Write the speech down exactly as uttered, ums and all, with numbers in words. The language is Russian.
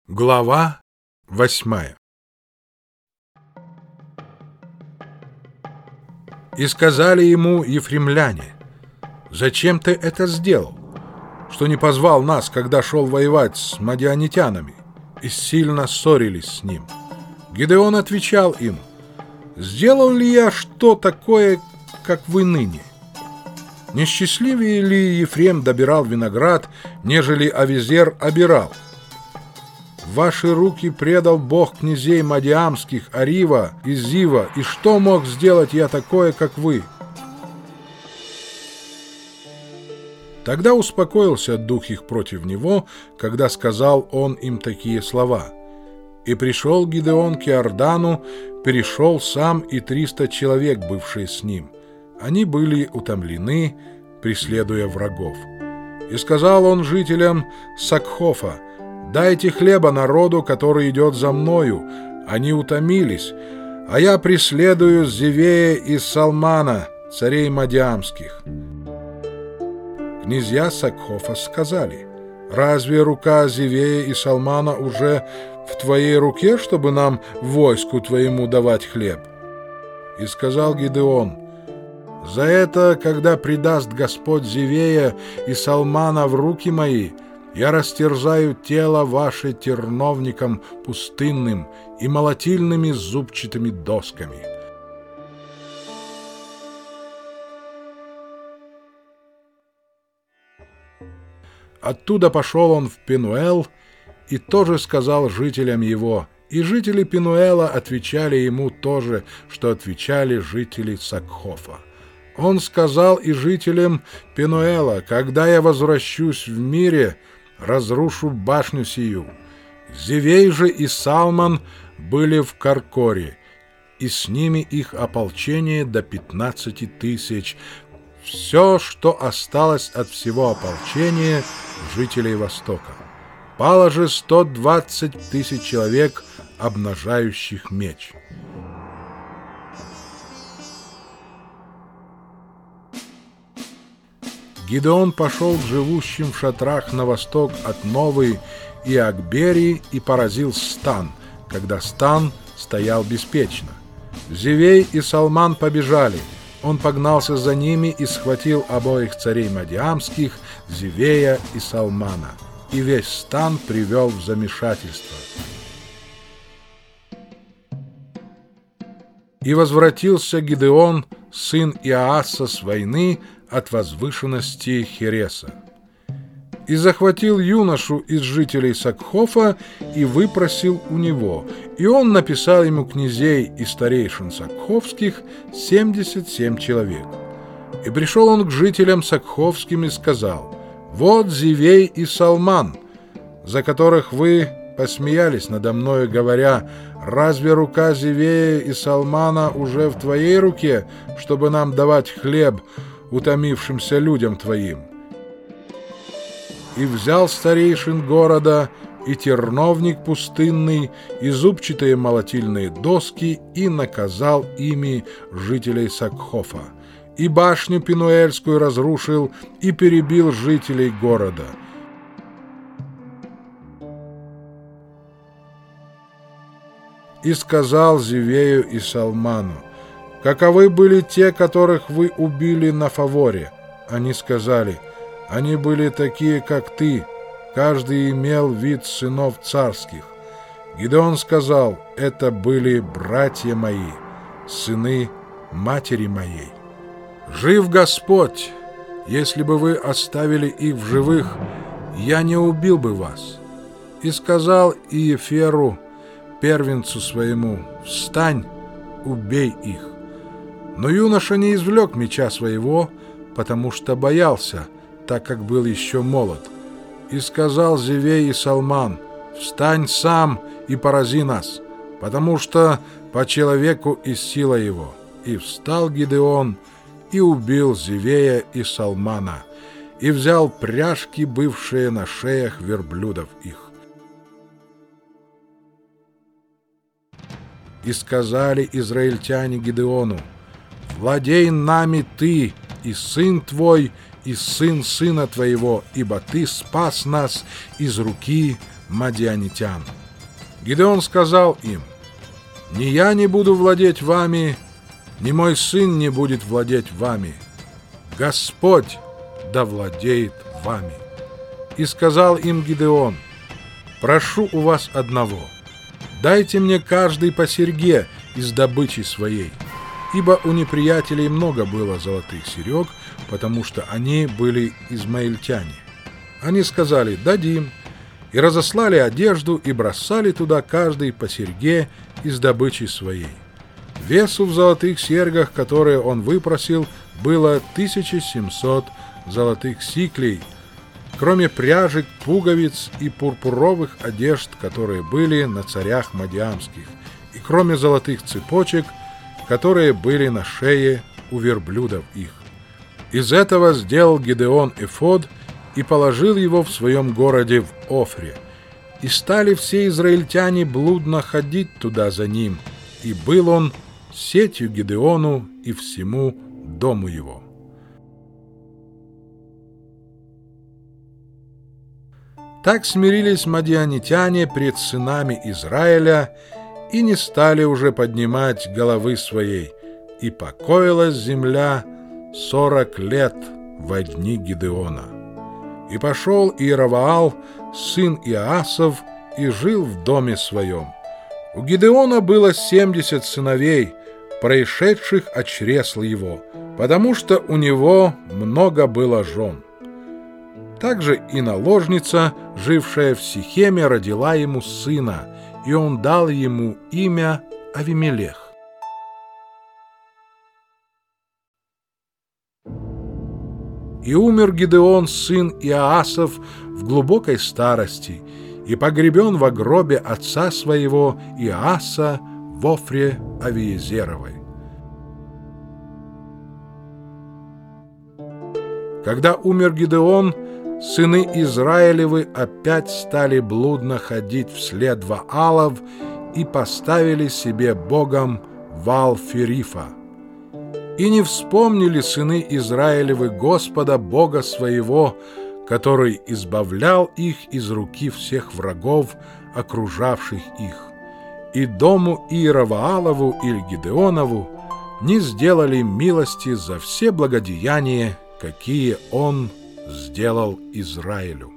Глава восьмая. И сказали ему ефремляне: «Зачем ты это сделал, что не позвал нас, когда шел воевать с мадианитянами?» И сильно ссорились с ним. Гидеон отвечал им: «Сделал ли я что такое, как вы ныне? Не счастливее ли Ефрем добирал виноград, нежели Авизер обирал? В ваши руки предал Бог князей Мадиамских, Арива и Зива, и что мог сделать я такое, как вы?» Тогда успокоился дух их против него, когда сказал он им такие слова. И пришел Гидеон к Иордану, перешел сам и триста человек, бывшие с ним. Они были утомлены, преследуя врагов. И сказал он жителям Сакхофа: «Дайте хлеба народу, который идет за мною». Они утомились, а я преследую Зевея и Салмана, царей Мадиамских. Князья Сакхофа сказали: «Разве рука Зевея и Салмана уже в твоей руке, чтобы нам войску твоему давать хлеб?» И сказал Гидеон: «За это, когда предаст Господь Зевея и Салмана в руки мои, я растерзаю тело ваше терновником пустынным и молотильными зубчатыми досками». Оттуда пошел он в Пенуэл и тоже сказал жителям его, и жители Пенуэла отвечали ему то же, что отвечали жители Сакхофа. Он сказал и жителям Пенуэла: «Когда я возвращусь в мире, разрушу башню сию». Зевей же и Салман были в Каркоре, и с ними их ополчение до пятнадцати тысяч, все, что осталось от всего ополчения жителей Востока. Пало же сто двадцать тысяч человек, обнажающих меч. Гидеон пошел к живущим в шатрах на восток от Новой и Акберии и поразил стан, когда стан стоял беспечно. Зевей и Салман побежали. Он погнался за ними и схватил обоих царей Мадиамских, Зевея и Салмана, и весь стан привел в замешательство. И возвратился Гидеон, сын Иоаса, с войны от возвышенности Хереса. И захватил юношу из жителей Сакхофа и выпросил у него, и он написал ему князей и старейшин сакховских семьдесят семь человек. И пришел он к жителям сакховским и сказал: «Вот Зевей и Салман, за которых вы посмеялись надо мною, говоря: разве рука Зевея и Салмана уже в твоей руке, чтобы нам давать хлеб утомившимся людям твоим?» И взял старейшин города и терновник пустынный, и зубчатые молотильные доски, и наказал ими жителей Сакхофа, и башню Пенуэльскую разрушил, и перебил жителей города. И сказал Зевею и Салману: «Каковы были те, которых вы убили на Фаворе?» Они сказали: «Они были такие, как ты, каждый имел вид сынов царских». Гидеон сказал: «Это были братья мои, сыны матери моей. Жив Господь, если бы вы оставили их в живых, я не убил бы вас». И сказал Иеферу, первенцу своему: «Встань, убей их». Но юноша не извлек меча своего, потому что боялся, так как был еще молод. И сказал Зевей и Салман: «Встань сам и порази нас, потому что по человеку и сила его». И встал Гидеон и убил Зевея и Салмана, и взял пряжки, бывшие на шеях верблюдов их. И сказали израильтяне Гидеону: «Владей нами ты, и сын твой, и сын сына твоего, ибо ты спас нас из руки мадианитян». Гидеон сказал им: «Ни я не буду владеть вами, ни мой сын не будет владеть вами. Господь да владеет вами». И сказал им Гидеон: «Прошу у вас одного, дайте мне каждый по серьге из добычи своей». Ибо у неприятелей много было золотых серег, потому что они были измаильтяне. Они сказали: «Дадим», и разослали одежду, и бросали туда каждый по серьге из добычи своей. Весу в золотых серьгах, которые он выпросил, было тысяча семьсот золотых сиклей, кроме пряжек, пуговиц и пурпуровых одежд, которые были на царях мадиамских, и кроме золотых цепочек, которые были на шее у верблюдов их. Из этого сделал Гидеон эфод и положил его в своем городе в Офре. И стали все израильтяне блудно ходить туда за ним, и был он сетью Гидеону и всему дому его. Так смирились мадианитяне пред сынами Израиля, и не стали уже поднимать головы своей, и покоилась земля сорок лет во дни Гидеона. И пошел Иеровоал, сын Иоасов, и жил в доме своем. У Гидеона было семьдесят сыновей, происшедших от чресла его, потому что у него много было жен. Также и наложница, жившая в Сихеме, родила ему сына, и он дал ему имя Авимелех. И умер Гидеон, сын Иоасов, в глубокой старости, и погребен во гробе отца своего Иоаса в Офре Авиезеровой. Когда умер Гидеон, сыны Израилевы опять стали блудно ходить вслед Ваалов и поставили себе богом Ваал-Ферифа. И не вспомнили сыны Израилевы Господа Бога своего, который избавлял их из руки всех врагов, окружавших их. И дому Иеровоалову или Гидеонову не сделали милости за все благодеяния, какие он сделал Израилю.